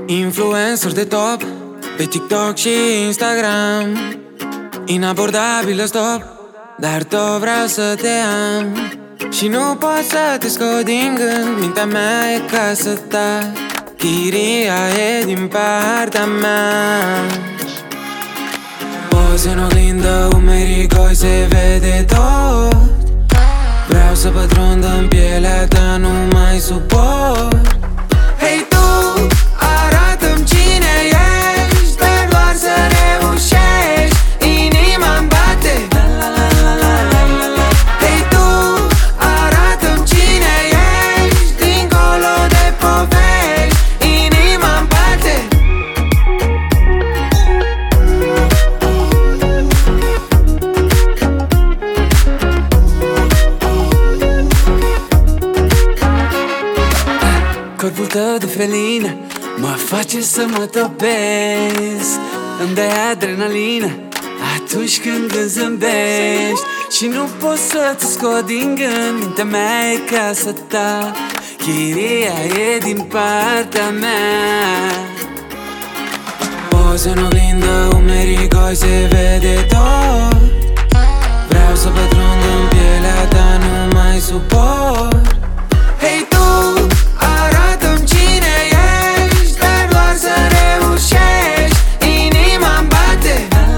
Influencer de top pe TikTok și Instagram, inabordabilă stop, dar tot vreau să te am. Și nu pot să te scot din gând, mintea mea e casa ta, chiria e din partea mea. Poze în oglindă, umerii goi, se vede tot. Vreau să pătrund în pielea ta, nu mai suport. Hei tu, arată-mi cine ești, sper doar să reușești, inima-mi bate. Hei tu, arată-mi cine ești, dincolo de povești, inima-mi bate. Corpul tău de felină mă face să mă topesc, îmi dai adrenalină atunci când îmi zâmbești. Și nu pot să te scot din gând, mintea mea e casa ta, chiria e din partea mea. Poze în oglindă, umerii goi, se vede tot. Vreau să pătrund în pielea ta, nu mai suport. Hei tu, arată-mi cine ești, sper doar să reușești, inima-mi bate.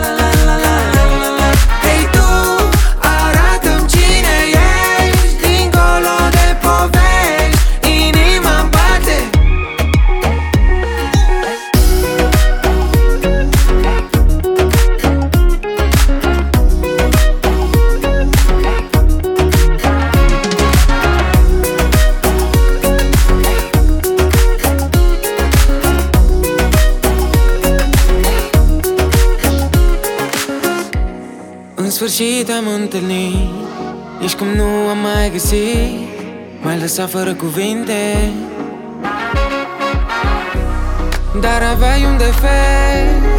Hei tu, arată-mi cine ești, dincolo de povești, inima-mi bate. În sfârșit am întâlnit, ești cum nu am mai găsit, m-ai lăsat fără cuvinte, dar aveai un defect.